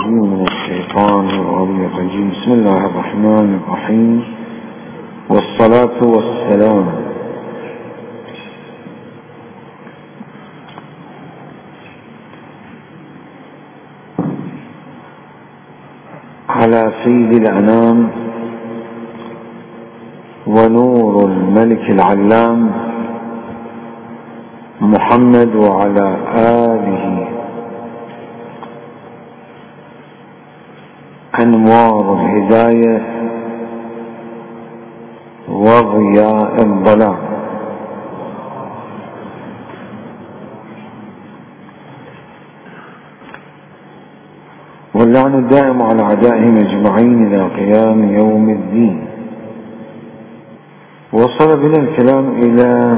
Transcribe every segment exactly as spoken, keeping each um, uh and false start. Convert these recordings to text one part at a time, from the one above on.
الرجيم من الشيطان الرجيم. بسم الله الرحمن الرحيم، والصلاة والسلام على سيد الأنام ونور الملك العلام محمد وعلى آله أنوار الهداية وضياء الظلام. واللعن الدائم على أعدائهم أجمعين إلى قيام يوم الدين. وصل بنا الكلام إلى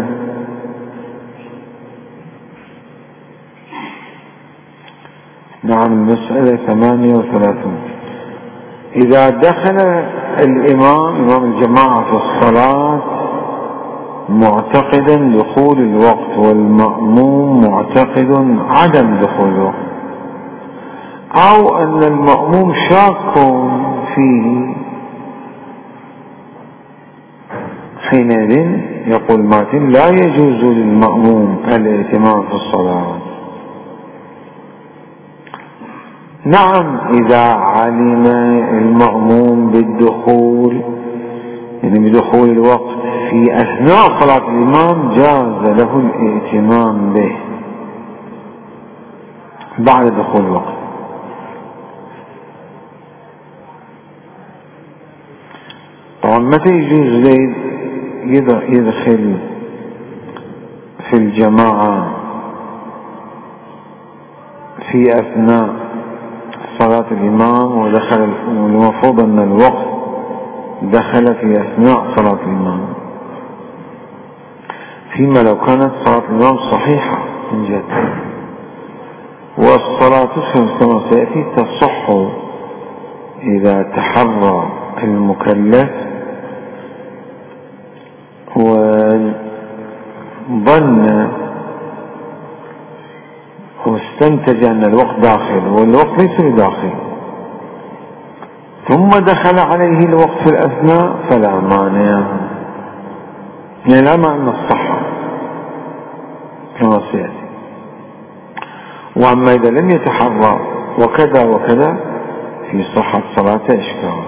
نعم المسألة ثمانية وثلاثون. إذا دخل الإمام إمام الجماعة في الصلاة معتقدا دخول الوقت والمأموم معتقد عدم دخول الوقت، أو أن المأموم شاك فيه، حينئذ يقول ماتن لا يجوز للمأموم الائتمام في الصلاة. نعم إذا علم المأموم بالدخول يعني بدخول الوقت في أثناء صلاة الإمام جاز له الائتمام به بعد دخول الوقت. طبعا متى يجوز زيد يدخل في الجماعة في أثناء صلاة الإمام، ودخل المفروض أن الوقت دخل في أثناء صلاة الإمام، فيما لو كانت صلاة الإمام صحيحة من جهة، والصلاة كما سيأتي تصح إذا تحرى المكلف وظن واستنتج أن الوقت داخل والوقت ليس بداخل، ثم دخل عليه الوقت في الأثناء فلا مانع، يعني لا معنى الصحة كما سيأتي. وأما إذا لم يتحرى وكذا وكذا في صحة صلاته إشكال،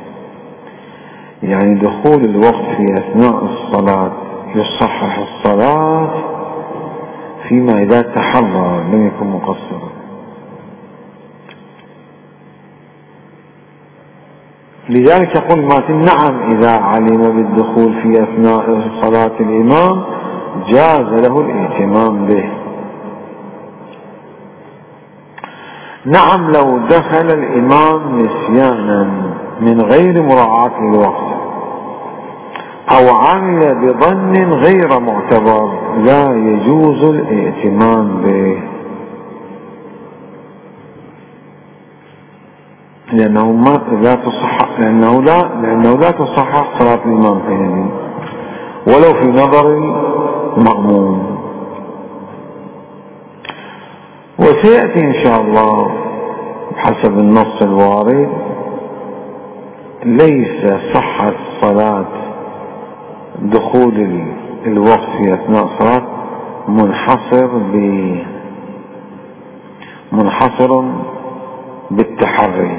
يعني دخول الوقت في أثناء الصلاة يصحح الصلاة فيما إذا تحرى لم يكن مقصرا. لذلك يقول ماتن نعم إذا علم بالدخول في أثناء صلاة الإمام جاز له الائتمام به. نعم لو دخل الإمام نسيانا من غير مراعاة الوقت أو عمل بظن غير معتبر لا يجوز الائتمام به، لأنه ما لا تصح لأنه لا لأنه لا تصح صلاة الإمام حينئذ ولو في نظر المأموم. وسيأتي إن شاء الله حسب النص الوارد ليس صحة صلاة دخول الوقت في أثناء صلاة منحصر ب منحصر بالتحري،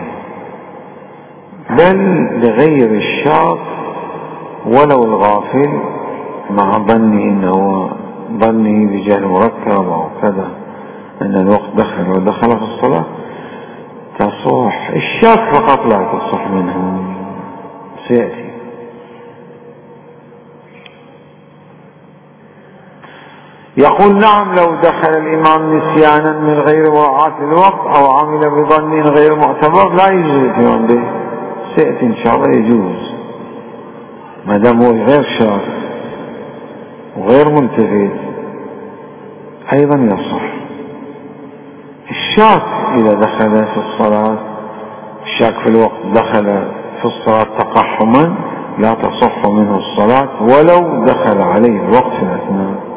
بل لغير الشاك ولو الغافل مع ظنه انه ظنه بجهل مركب او كذا ان الوقت دخل ودخل في الصلاة تصح. الشاك فقط لا تصح منه، سيأتي. يقول نعم لو دخل الإمام نسيانا من غير مراعاة الوقت أو عمل بظن غير معتبر لا يجوز الائتمام به. سيأتي إن شاء الله يجوز ما دام هو غير شاك وغير ملتفت أيضا يصح. الشاك إذا دخل في الصلاة الشاك في الوقت دخل في الصلاة تقحما لا تصح منه الصلاة ولو دخل عليه الوقت في الأثناء.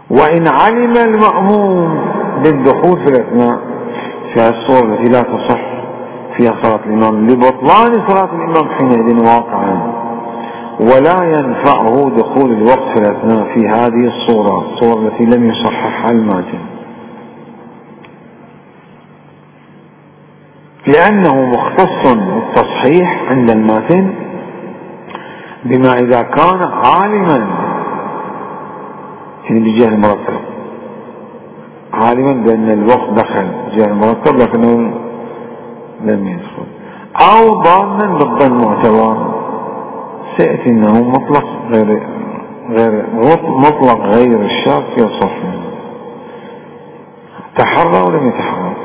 وإن علم المأموم بالدخول في الأثناء في الصورة التي لا تصح فيها صلاة الإمام لبطلان صلاة الإمام حينئذ واقعا، ولا ينفعه دخول الوقت في الأثناء في هذه الصورة، الصورة التي لم يصححها الماتن، لأنه مختص بالتصحيح عند الماتن بما إذا كان عالما، يعني بجهل مرتب، عالما بأن الوقت دخل جهل مرتب لكنه لم يدخل، أو ظانا بالظن معتبر. سيأتي أنه مطلق غير غير مطلق غير الشاك يصح، تحرى ولم يتحرى،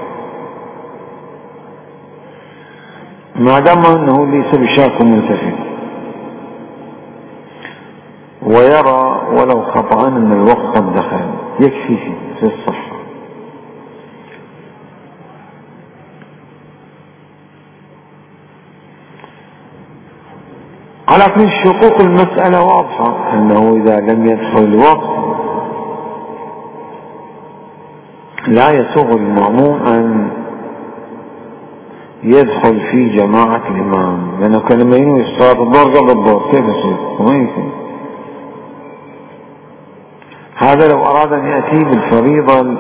ما دام أنه ليس بشاك ملتفت، ويرى ولو خطأ أن الوقت قد دخل يكفي في الصحة. على كل شقوق المسألة واضحة، أنه إذا لم يدخل الوقت لا يسوغ المأموم أن يدخل في جماعة الإمام، لأنه كان لما ينوي صلاة الظهر قبل الظهر كيف يصير؟ وما يمكن. هذا لو أراد أن يأتي بالفريضة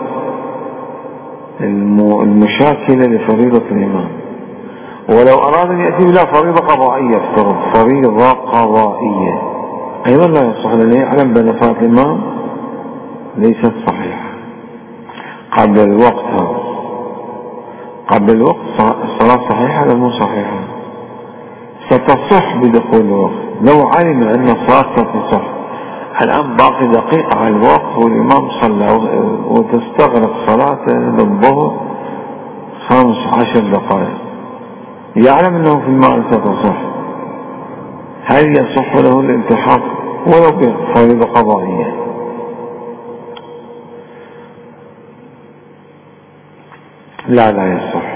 المشاكلة لفريضة الإمام، ولو أراد أن يأتي بلا فريضة قضائية، افترض فريضة قضائية أيضا لا يصح، لأنه يعلم بأن صلاة الإمام ليست صحيحة قبل الوقت. قبل الوقت الصلاة صحيحة ولا مو صحيحة؟ ستصح بدخول الوقت لو علم أن الصلاة ستصح. الآن باقي دقيقة على الوقت والإمام صلى وتستغرق صلاة للظهر خمس عشر دقائق، يعلم أنه في الماء ستصح، هل يصح له الالتحاق ولو بفريضة قضائية؟ لا لا يصح.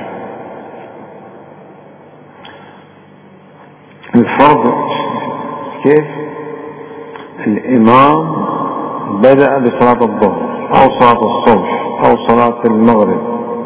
الفرض كيف؟ الإمام بدأ بصلاة الظهر أو صلاة الصبح أو صلاة المغرب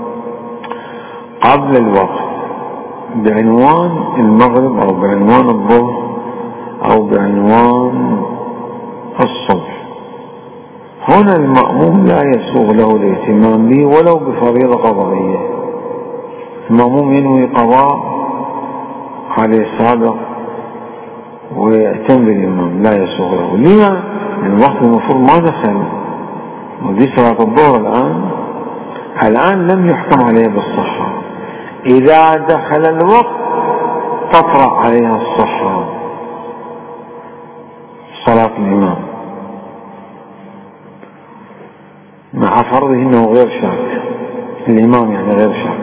قبل الوقت بعنوان المغرب أو بعنوان الظهر أو بعنوان الصبح، هنا المأموم لا يسوغ له الاهتمام به ولو بفريضة قضائية. المأموم ينوي قضاء عليه سابق ويأتم بالإمام، لا يسوغ له. لما؟ لأن الوقت المفروض ما دخل، ودي صلاة الظهر الآن الآن لم يحكم عليه بالصحة، إذا دخل الوقت تطرأ عليها الصحة صلاة الإمام مع فرضه أنه غير شاك، الإمام يعني غير شاك.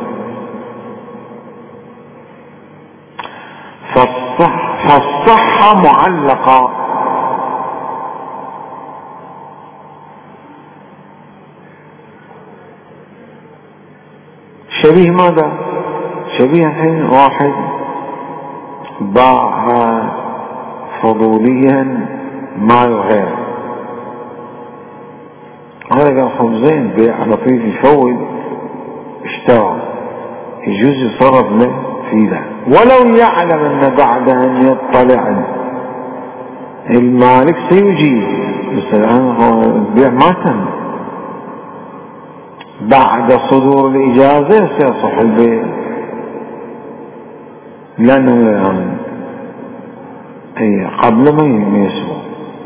فالصح فالصحة معلقة شبيه ماذا؟ شبيه حين واحد باع فضوليا مال غير، هذا قال خبزين بيع لطيف يفوت اشترى، يجوز يصرف له في ذا ولو يعلم أن بعد أن يطلع المالك سيجيب، بس الآن هو البيع ما تم، بعد صدور الإجازة سيصح البيع، لأنه الآن أي قبل ما يسوى.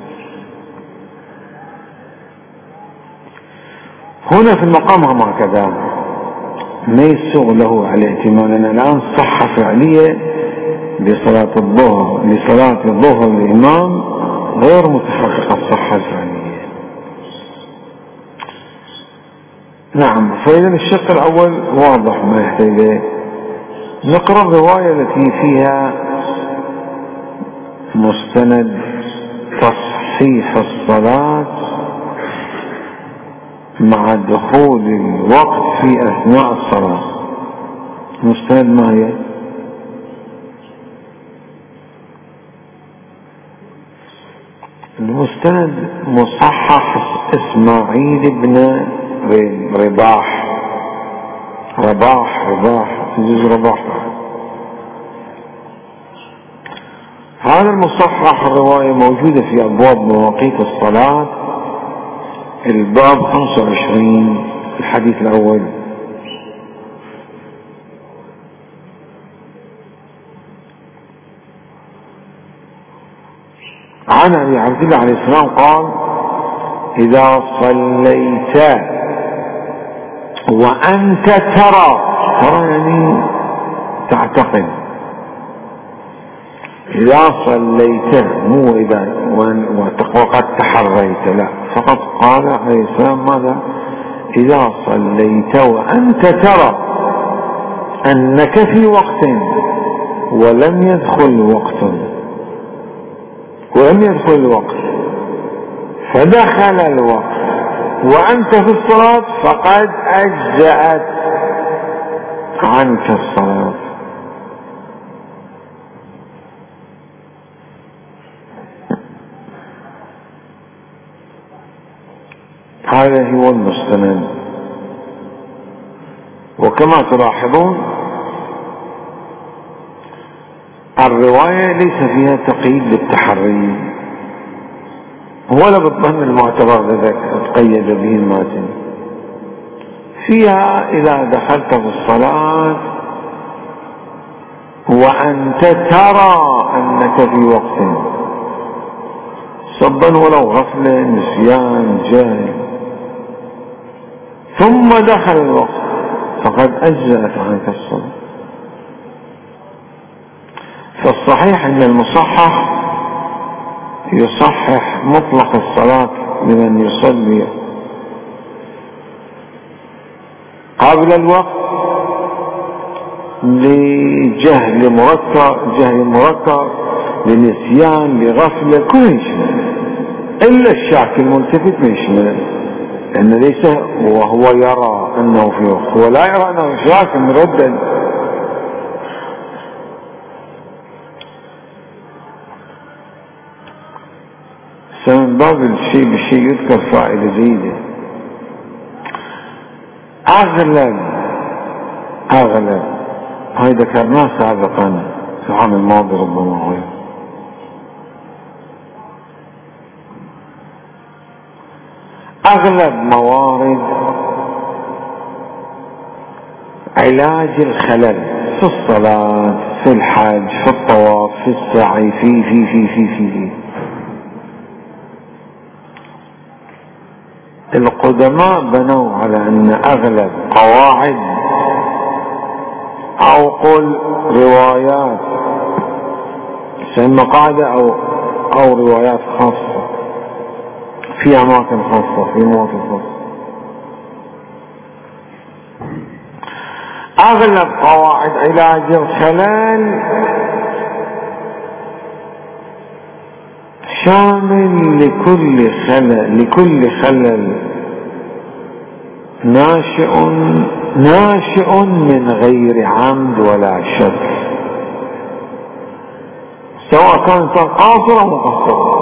هنا في المقام هم هكذا ما يسوغ له على الاهتمام، لأن الآن صحة فعلية لصلاة الظهر لصلاة الظهر الإمام غير متحققة الصحة الفعلية. نعم. فإذا الشق الأول واضح ما يحتاج. نقرأ الرواية التي فيها مستند تصحيح الصلاة مع دخول الوقت في أثناء الصلاة. مستند ما هي؟ المستند سند مصحح إسماعيل بن رباح رباح رباح يجوز رباح. هذا المصحح الرواية موجودة في أبواب مواقيت الصلاة، الباب خمسة وعشرين الحديث الأول. عن أبي عبد الله عليه السلام قال: إذا صليت وأنت ترى، ترى يعني تعتقد، إذا صليت مو إذا وقد تحريت، لا، فقط قال عليه السلام ماذا؟ إذا صليت وأنت ترى أنك في وقت ولم يدخل وقت ولم يدخل الوقت فدخل الوقت وأنت في الصلاة فقد أجزأت عنك الصلاة. هذا هو المستند. وكما تلاحظون الرواية ليس فيها تقييد للتحري ولا بالظن المعتبر ذلك تقيد به الماتن. فيها إذا دخلت في الصلاة وأنت ترى أنك في وقت، صبا ولو غفلة نسيان جاهل، ثم دخل الوقت فقد أجزأت عنك الصلاة. فالصحيح أن المصحح يصحح مطلق الصلاة لمن يصلي قبل الوقت لجهل مركب، جهل مركب، لنسيان، لغفلة، كل شيء إلا الشاك الملتفت ما يشمل، لأن ليس وهو يرى أنه في وقت، هو لا يرى أنه شاك مردد. من باب الشيء بالشيء يذكر فائدة جيدة. أغلب أغلب هاي ذكرناه سابقا في العام الماضي ربما هو أغلب موارد علاج الخلل في الصلاة، في الحج، في الطواف، في السعي، في في في في في, في. القدماء بنوا على أن أغلب قواعد أو قل روايات، سمى قاعدة أو أو روايات خاصة في أماكن خاصة، في مواطن خاصة. أغلب قواعد علاج الخلل شامل لكل خلل لكل خلل ناشئ ناشئ من غير عمد ولا شك، سواء كان قاصر أو مقصر.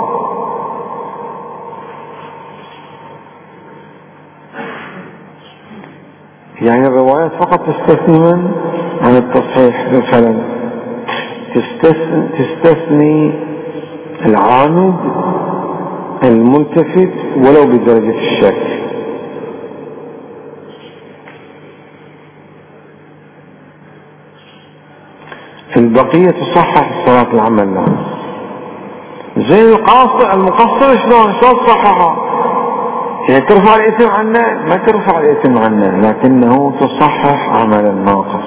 يعني الروايات فقط تستثني من عن التصحيح للخلل، تستثني, تستثني العامد الملتفت ولو بدرجة الشك. البقية تصحح الصلاة العمل لها. زي القاصر المقصر شلون شلون تصححها؟ يعني ترفع الإثم عنه؟ ما ترفع الإثم عنه، لكنه تصحح عملا ناقص،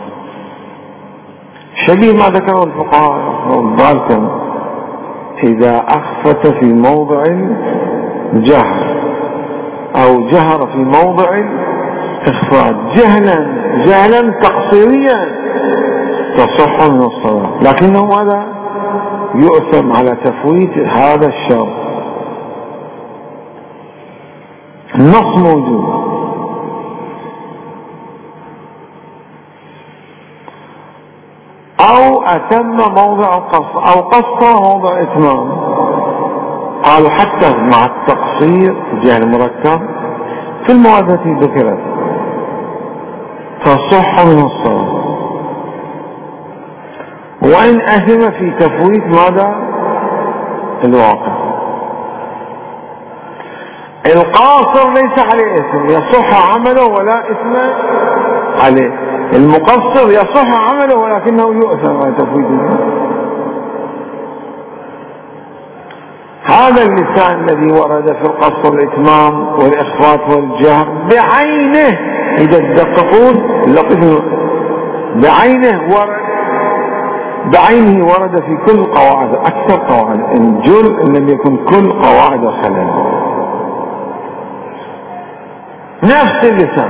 شبيه ما ذكره الفقهاء. بالكم إذا أخفت في موضع جهر أو جهر في موضع إخفاء جهلا جهلا تقصيريا تصح من الصلاة، لكنه ماذا؟ يؤثم على تفويت هذا الشرط. النص موجود. أو أتم موضع القصر أو قصر موضع إتمام قالوا حتى مع التقصير تجاه المركب في المواد التي ذكرت فصح من الصلاة، وإن أثم في تفويت ماذا الواقع. القاصر ليس عليه إثم، يصح عمله ولا إثم عليه. المقصر يصح عمله ولكنه يؤثم على تفويته. هذا اللسان الذي ورد في القصر الإتمام والإخفاء والجهر بعينه، إذا تدققون بعينه ورد بعينه ورد في كل قواعد، أكثر قواعد إن جل إن لم يكن كل قواعد الخلل. نفس اللسان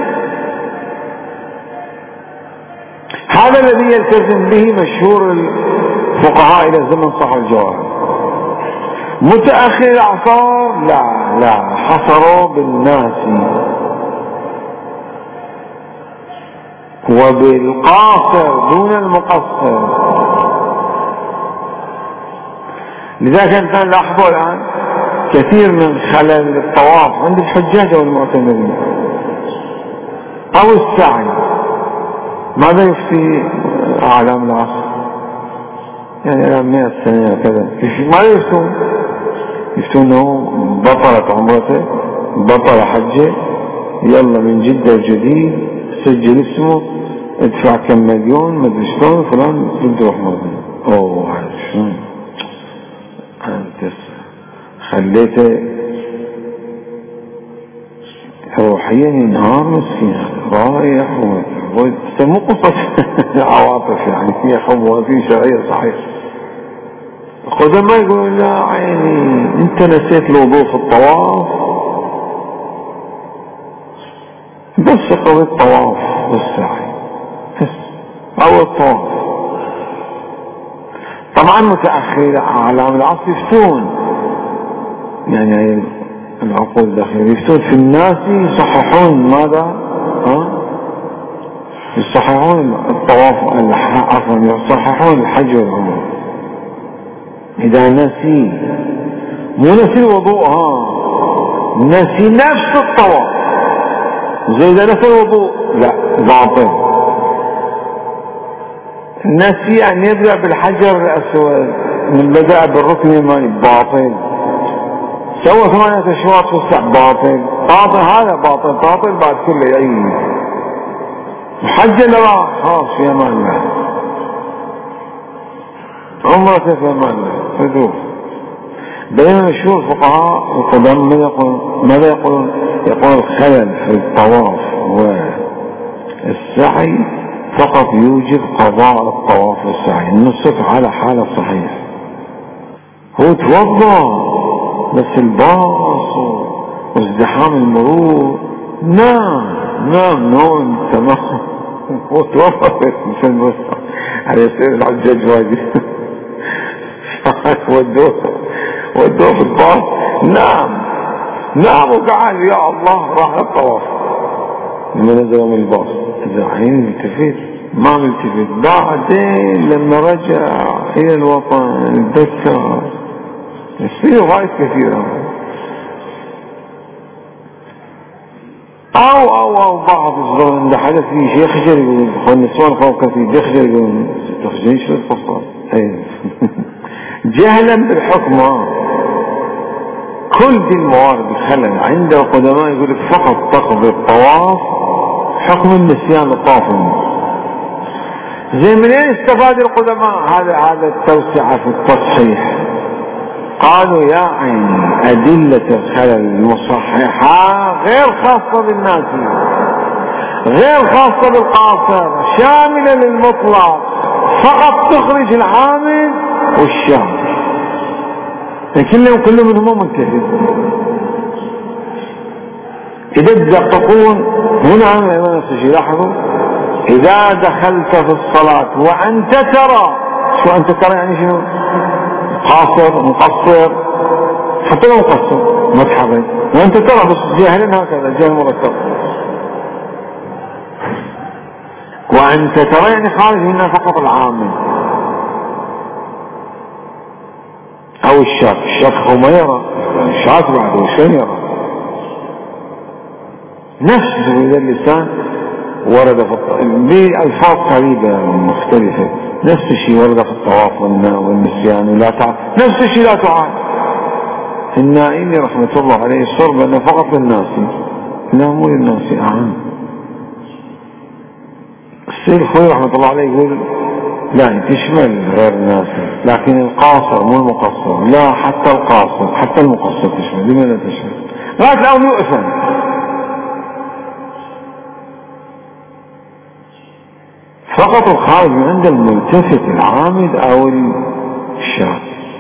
هذا الذي يلتزم به مشهور الفقهاء إلى زمن صح الجواب. متأخر الأعصار لا لا حصروا بالناس وبالقاصر دون المقصر. لذلك أنت لاحظوا الآن كثير من خلل الطواف عند الحجاج والمعتمرين أو السعي. ماذا يفتي أعلام العصر؟ يعني الآن مئة سنة كذا ماذا يفتون؟ يفتون أنه بطلت عمرته بطل حجه، يلا من جدة الجديد سجل اسمه ادفع كم مليون مدري شلون فلان تروح مرضي. اوه شلون انت خليته روحيا ينهار مسكين رايح مو قصة عواطف يعني فيها حب وفي شعير صحيح. القدماء يقولون لا عيني انت نسيت الوضوء في الطواف بس قضي الطواف والسعي بس او الطواف. طبعا متأخر اعلام العصر يفتون يعني هي العقول الداخلية يفتون في الناس يصححون ماذا ها يصححون الطواف عفوا يصححون الحج والعمرة. اذا نسي مو نسي الوضوء ها نسي نفس الطواف زي اذا نسي الوضوء لا باطل. نسي ان يبدأ بالحجر الاسود من بدأ بالركن اليماني باطل. سوى ثمانية اشواط في الساعة باطل باطل هذا باطل باطل بعد كله يعيد وحج اللي راح خلاص في امان الله عمرته في امان الله فدوه. بينما مشهور الفقهاء القدام ماذا يقولون؟ ماذا يقولون؟ يقول الخلل في الطواف والسعي فقط يوجب قضاء الطواف والسعي النصف على حالة صحيح. هو توضى بس الباص وازدحام المرور نام نام نوم تمام هو توضى في المسرح على يصير الحجاج واجب ودوه ودوه في الباص نام نام وقعد يا الله راح الطواف لما نزل من الباص عين ملتفت ما ملتفت. بعدين لما رجع الى الوطن تذكر يصير غاية كثيرة. او او او بعض الصغار عند حدث فيه شيء يخجل يقول النسوان فوق كثير يخجل يقول تخجلين شو القصة جهلا بالحكم. كل دي الموارد الخلل عند القدماء يقول لك فقط تقضي الطواف حكم النسيان الطاف. زي منين استفاد القدماء هذا هذا التوسعة في التصحيح؟ قالوا يا عيني أدلة الخلل المصححة غير خاصة بالناس غير خاصة بالقاصر شاملة للمطلق فقط تخرج العامل والشامل كلهم كل منهم منتهي. إذا تدققون هنا ما نفس لاحظوا إذا دخلت في الصلاة وأنت ترى شو أنت ترى يعني شنو قاصر مقصر حتى لو مقصر ما تحرك وأنت ترى بس جاهلا هكذا جاهل مرتب وأنت ترى يعني خارج هنا فقط العامل أو الشك، الشك هو ما يرى، الشك بعد وشين يرى. نفس إذا اللسان ورد بألفاظ قريبة مختلفة، نفس الشيء ورد في الطواف والنسيان ولا تعال، نفس الشيء لا تعال. النائم رحمة الله عليه الصرب أنه فقط للناس، لا مو للناس أعام. السيد الخوي رحمة الله عليه يقول لا تشمل غير الناس، لكن القاصر مو المقصر، لا حتى القاصر حتى المقصر تشمل. لماذا تشمل؟ غاية الأول يؤثم. فقط الخارج من عند الملتفت العامد أو الشاذ.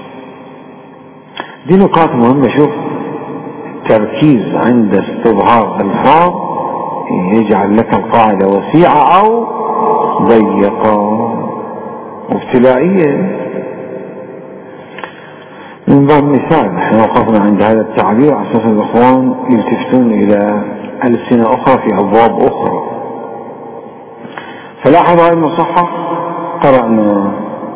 دي نقاط مهمة. شوف التركيز عند استظهار الفاظ يجعل لك القاعدة وسيعة أو ضيقة وابتلائية. من باب مثال احنا وقفنا عند هذا التعبير على اساس الاخوان يلتفتون الى ألسنة اخرى في ابواب اخرى. فلاحظوا هذا المصحح قرأنا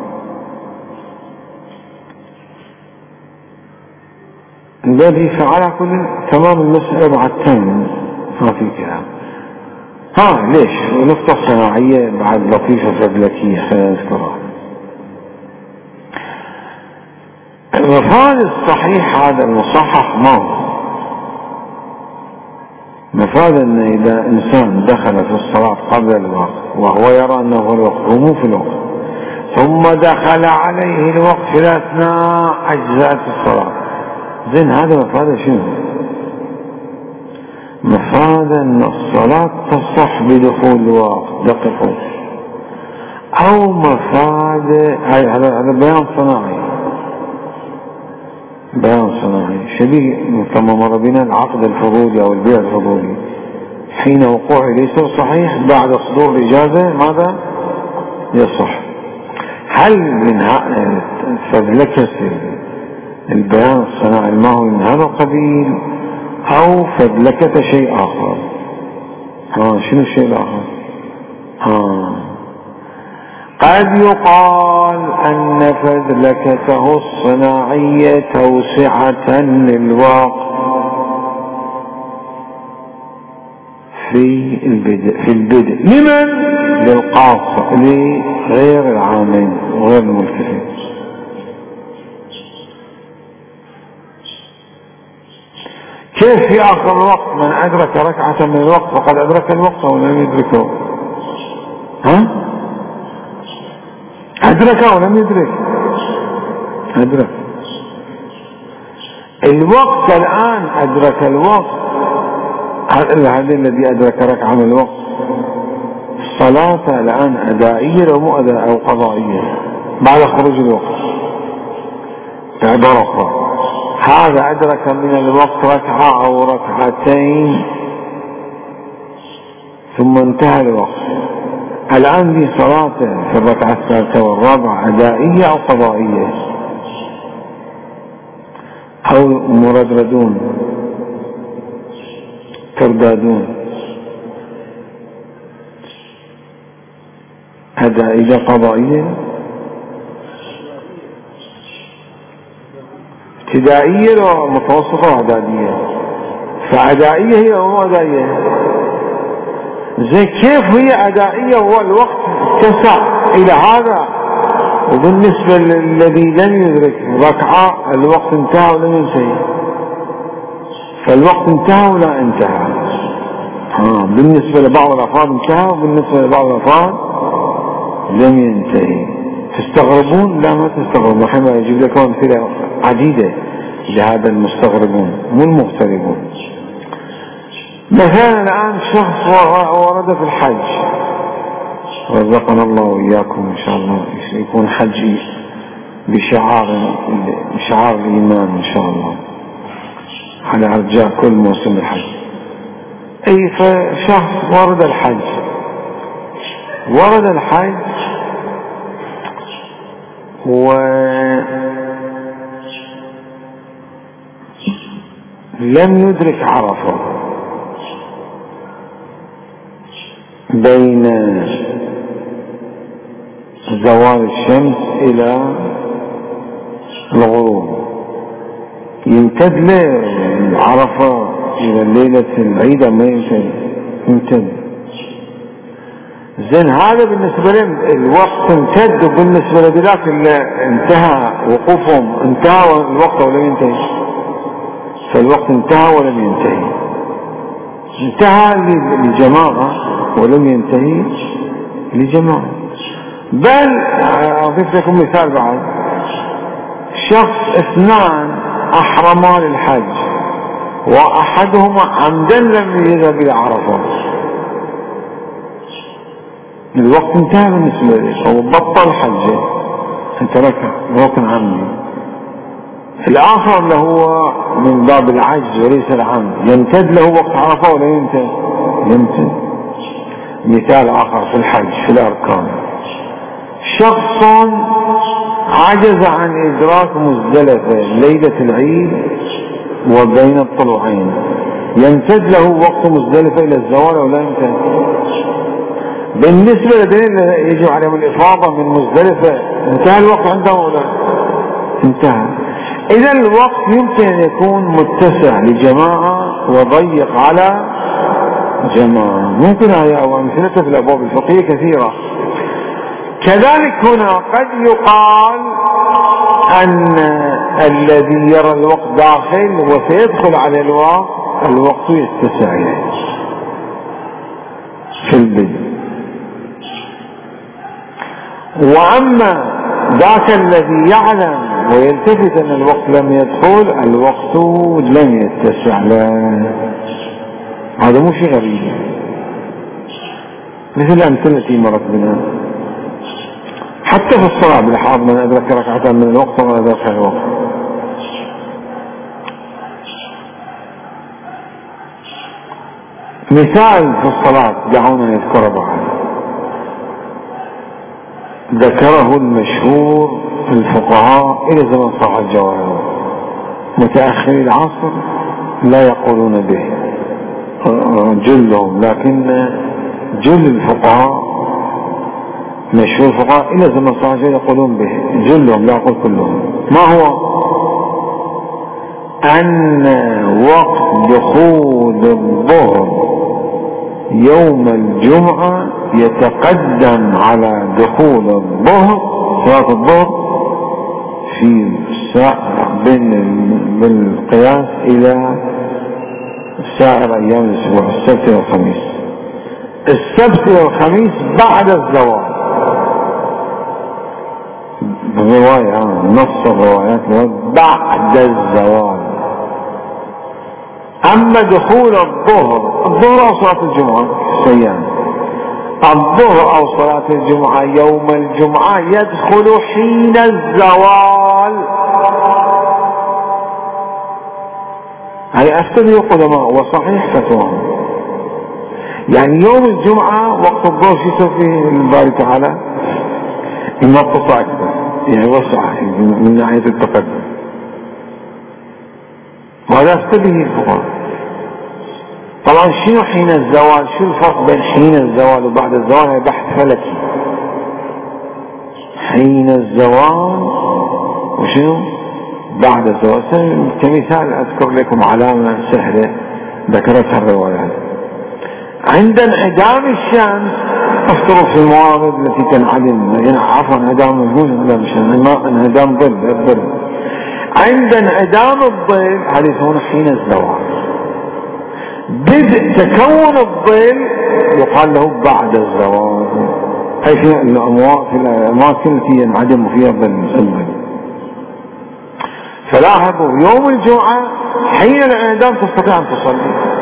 الذي فعل كل تمام المسألة بعد تم ما في كلام. ها ليش ونقطة صناعية بعد لطيفة فبلكية خلينا نذكرها. المفاد الصحيح هذا المصحح ما هو مفاد أن إذا إنسان دخل في الصلاة قبل الوقت وهو يرى أنه هو الوقت ومو في الوقت، ثم دخل عليه الوقت في أثناء أجزاء الصلاة، زين هذا مفاد شنو؟ مفاد أن الصلاة تصح بدخول الوقت، دقيقة، أو مفاد هذا بيان صناعي، بيان صناعي شبيه كما مر بنا العقد الفضولي أو البيع الفضولي، حين وقوعه ليس صحيح بعد صدور الإجازة ماذا يصح؟ هل من فذلكة البيان الصناعي ما هو من هذا القبيل أو فذلكة شيء آخر؟ ها شنو الشيء الآخر؟ ها قد يقال أن فذلكته الصناعية توسعة للوقت في البدء في البدء لمن؟ للقاصر لغير العامل وغير الملتفت. كيف في آخر الوقت من أدرك ركعة من الوقت فقد أدرك الوقت ولم يدركه؟ ها؟ أدركه ولم يدرك؟ أدرك الوقت الآن، أدرك الوقت. هذا الذي أدرك ركعة من الوقت الصلاة الآن أدائية أو مو أداء أو قضائية بعد خروج الوقت. بعبارة أخرى هذا أدرك من الوقت ركعة أو ركعتين ثم انتهى الوقت، الآن دي صلاته في الركعة الثالثة والرابعة أدائية أو قضائية أو مردردون تردادون؟ أدائية قضائية ابتدائية ومتوسطة وإعدادية، فأدائية هي أو أدائية؟ زي كيف هي أدائية والوقت اتسع إلى هذا، وبالنسبة للذي لم يدرك ركعة الوقت انتهى ولم ينتهي، فالوقت انتهى ولا انتهى؟ ها بالنسبة لبعض الأفراد انتهى وبالنسبة لبعض الأفراد لم ينتهي. تستغربون؟ لا ما تستغربون، حين يجيب لكم أمثلة عديدة لهذا المستغربون مو المغتربون. مثلا الآن شخص ورد في الحج، رزقنا الله وإياكم إن شاء الله يكون حجي بشعار شعار الإيمان إن شاء الله على أرجاء كل موسم الحج. أي فشخص ورد الحج ورد الحج ولم يدرك عرفة بين زوال الشمس إلى الغروب، يمتد لعرفة إلى ليلة العيد ما يمتد يمتد زين. هذا بالنسبة لهم الوقت امتد، وبالنسبة لذلك اللي انتهى وقوفهم انتهى الوقت ولم ينتهي، فالوقت انتهى ولم ينتهي، انتهى لجماعة ولم ينتهي لجماعة. بل أضيف لكم مثال بعد، شخص اثنان أحرما للحج وأحدهما عمدا لم يذهب إلى عرفة، الوقت انتهى بالنسبة له أو بطل حجه تركه ركن عمدي. الآخر اللي هو من باب العجز وليس العمد يمتد له وقت عرفة ولا يمتد؟ يمتد. مثال آخر في الحج في الأركان، شخص عجز عن إدراك مزدلفة ليلة العيد وبين الطلوعين، يمتد له وقت مزدلفة إلى الزوال ولا يمتد؟ بالنسبة لدينا يجب عليهم الإفاضة من مزدلفة انتهى الوقت عندهم ولا انتهى؟ إذا الوقت يمكن أن يكون متسع لجماعة وضيق على جماعة، ممكن هي أو أمثلته في الأبواب الفقهية كثيرة. كذلك هنا قد يقال أن الذي يرى الوقت داخل وسيدخل على الوقت الوقت يتسع إليه في البدء، وأما ذاك الذي يعلم ويلتفت أن الوقت لم يدخل الوقت لم يتسع له. هذا مو شيء غريب، مثل الأمثلة التي مرت بنا حتى في الصلاة بالحاض، من أدرك ركعة من الوقت ومن أدرك الوقت. مثال في الصلاة دعونا نذكر بعض، ذكره المشهور في الفقهاء إلى زمن صاحب الجواهر، متأخر العصر لا يقولون به جلهم، لكن جل الفقهاء مشهور الفقهاء إلى زمن صاحب الجواهر يقولون به جلهم لا أقول كلهم. ما هو؟ أن وقت دخول الظهر يوم الجمعة يتقدم على دخول الظهر صلاة الظهر في ساعة بالقياس إلى سائر أيام الأسبوع، السبت والخميس. السبت والخميس بعد الزوال بالرواية، نص الروايات بعد الزوال. أما دخول الظهر الظهر أو صلاة الجمعة سيان الظهر أو صلاة الجمعة يوم الجمعة يدخل حين الزوال. هي أفتدي قدماء وصحيح فتوى، يعني يوم الجمعة وقت الظهر شو يسوي فيه الباري تعالى؟ ينقص أكثر، يعني وسع من ناحية التقدم، وهذا أفتدي الفقهاء. طبعا شنو حين الزوال؟ شو الفرق بين حين الزوال وبعد الزوال؟ هي بحث فلكي. حين الزوال وشنو بعد الزوال. كمثال أذكر لكم علامة سهلة ذكرتها الروايات. عند انعدام الشمس افترض في الموارد التي تنعدم، يعني عفوا انعدام الظل، انعدام الشمس، انعدام ظل الظل. عند انعدام الظل هذا يسمونه حين الزوال. بدء تكون الظل يقال له بعد الزوال، أي في الأماكن التي ينعدم فيها الظل. فلاحظوا يوم الجمعة حين الانعدام تستطيع أن تصلي،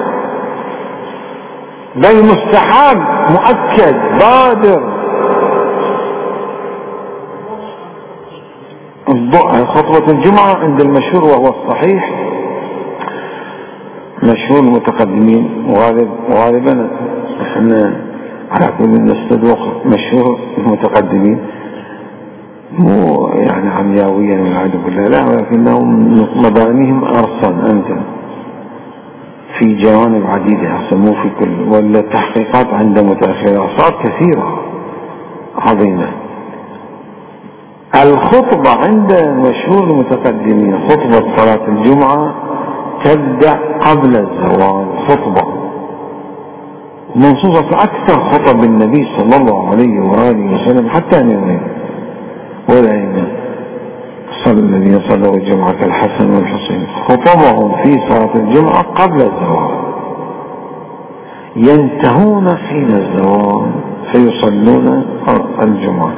بل مستحب مؤكد بادر. خطبة الجمعة عند المشهور وهو الصحيح مشهور المتقدمين، وغالب وغالبا احنا على كل نستدوق مشهور المتقدمين، مو يعني عمياويا والعياذ بالله لا، ولكنهم مبانيهم ارسل امتن في جوانب عديدة اصلا مو في كل، ولا التحقيقات عند متأخر اصوات كثيرة عظيمة. الخطبة عند مشهور المتقدمين خطبة صلاة الجمعة تبدأ قبل الزوال، خطبة منصوصة في أكثر خطب النبي صلى الله عليه وآله وسلم حتى اليومين والأئمة صلى الذين صلوا الجمعة كالحسن والحسين، خطبهم في صلاة الجمعة قبل الزوال، ينتهون حين الزوال فيصلون الجمعة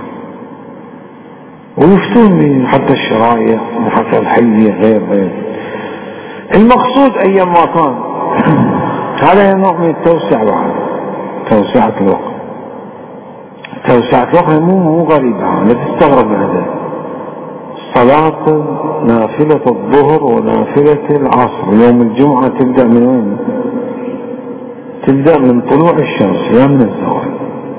ويفتون به حتى الشرائع وحتى الحي غير غير. المقصود أيام ما كان هذا نوع من التوسع، بعد توسعة الوقت، توسعة الوقت مو مو غريبة، لا تستغرب من هذا. صلاة نافلة الظهر ونافلة العصر يوم الجمعة تبدأ من وين؟ تبدأ من طلوع الشمس لا من الزوال.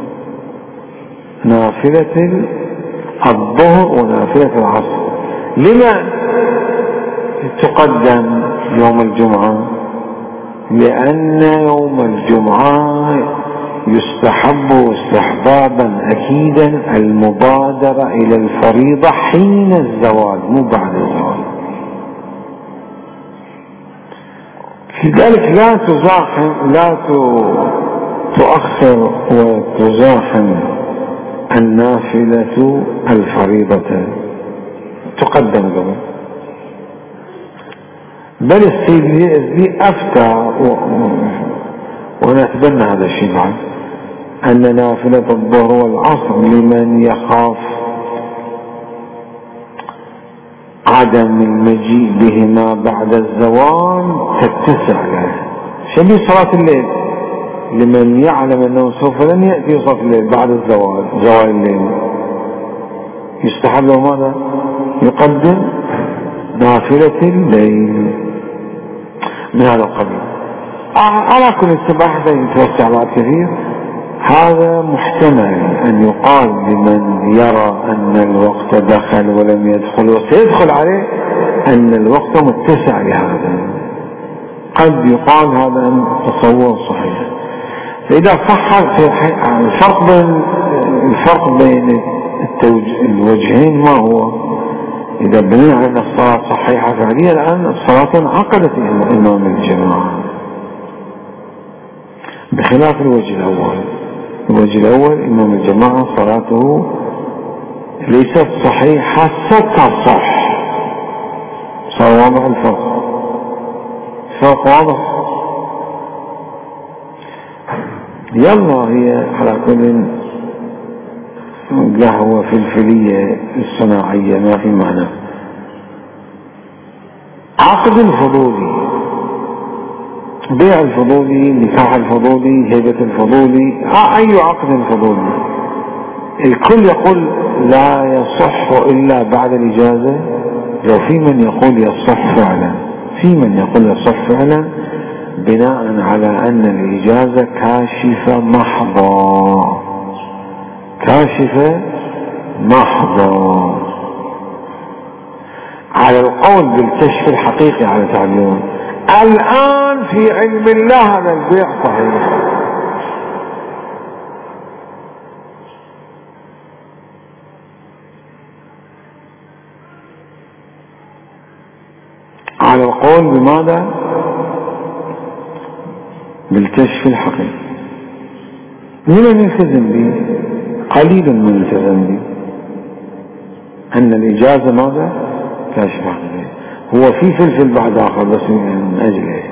نافلة الظهر ونافلة العصر لما تقدم يوم الجمعة؟ لأن يوم الجمعة يستحب استحبابا أكيدا المبادرة إلى الفريضة حين الزوال مو بعد الزوال. لذلك لا تزاحم، لا تؤخر وتزاحم النافلة الفريضة، تقدم قبل. بل السيدي أفتى ونتبنى هذا الشيء بعد أن نافلة الظهر والعصر لمن يخاف عدم المجيء بهما بعد الزوال تتسع له، شبيه صلاة الليل لمن يعلم أنه سوف لن يأتي صلاة الليل بعد الزوال، زوال الليل يستحب له ماذا؟ يقدم نافلة الليل من هذا القبيل. على كل السباحة يتوسع بعد كثير، هذا محتمل أن يقال لمن يرى أن الوقت دخل ولم يدخل وسيدخل عليه أن الوقت متسع لهذا، قد يقال هذا أن تصور صحيح. فإذا صح الفرق بين الفرق بين الوجهين ما هو؟ إذا بنينا على الصلاة صحيحة فعليا الآن الصلاة انعقدت إمام الجماعة، بخلاف الوجه الأول. الوجه الأول إمام الجماعة صلاته ليست صحيحة ستصح. صار واضح الفرق؟ فرق واضح. يلا هي على كل قهوة فلفلية الصناعية ما في معنى. عقد الفضولي، بيع الفضولي، نكاح الفضولي، هبة الفضولي، أي عقد فضولي الكل يقول لا يصح إلا بعد الإجازة. لو في من يقول يصح فعلا، في من يقول يصح فعلا بناء على أن الإجازة كاشفة محضة، كاشفة محضة على القول بالكشف الحقيقي على تعليم. الآن في علم الله هذا البيع صحيح، على القول بماذا؟ بالكشف الحقيقي. من يلتزم به؟ قليل من يلتزم به أن الإجازة ماذا؟ كاشف حقيقي. هو في فلفل بعد آخر بس من أجله.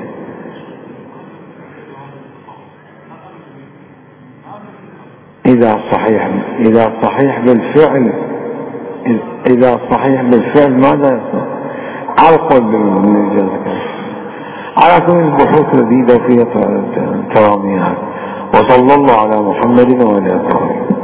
إذا صحيح، إذا صحيح بالفعل، إذا صحيح بالفعل ماذا يصنع؟ على القول بالإجازة. على كل البحوث لذيذة فيها تراميات. وصلى الله على محمد وعلى آله.